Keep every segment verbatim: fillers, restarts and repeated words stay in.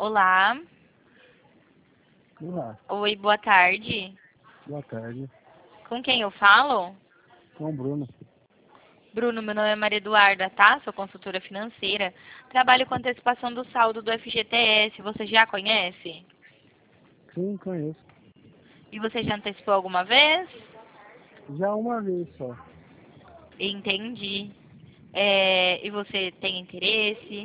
Olá. Olá, Oi, boa tarde. boa tarde. Com quem eu falo? Com o Bruno. Bruno, meu nome é Maria Eduarda, tá? Sou consultora financeira. Trabalho com antecipação do saldo do F G T S. Você já conhece? Sim, conheço. E você já antecipou alguma vez? Já uma vez só. Entendi. É, e você tem interesse?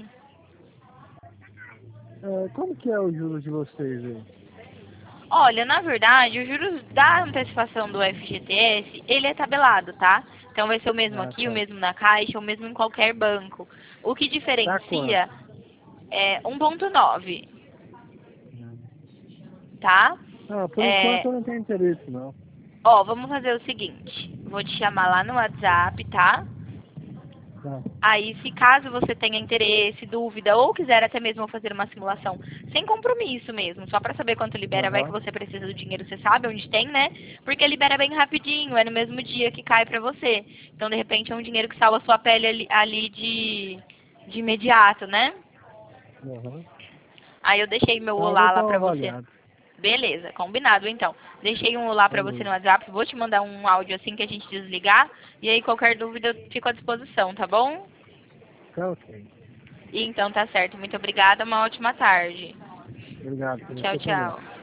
É, como que é o juros de vocês aí? Olha, na verdade, os juros da antecipação do F G T S, ele é tabelado, tá? Então vai ser o mesmo Ah, aqui, o tá. mesmo na Caixa, o mesmo em qualquer banco. O que Tá quanto? diferencia é um ponto nove, Hum. tá? Ah, por enquanto É, eu não tenho interesse, não. ó, vamos fazer o seguinte. Vou te chamar lá no WhatsApp, tá? Tá. Aí, se caso você tenha interesse, dúvida, ou quiser até mesmo fazer uma simulação sem compromisso mesmo, só para saber quanto libera, vai que Aham. você precisa do dinheiro, você sabe onde tem, né? Porque libera bem rapidinho, é no mesmo dia que cai pra você. Então, de repente, é um dinheiro que salva a sua pele ali, ali de, de imediato, né? Aham. Aí eu deixei meu Então eu vou olá dar lá uma pra você. avaliada. Beleza, combinado então. Deixei um olá pra você no Beleza. WhatsApp, vou te mandar um áudio assim que a gente desligar. E aí, qualquer dúvida, eu fico à disposição, tá bom? Tá ok. Então tá certo. Muito obrigada. Uma ótima tarde. Obrigado, pra Tchau, você também. tchau.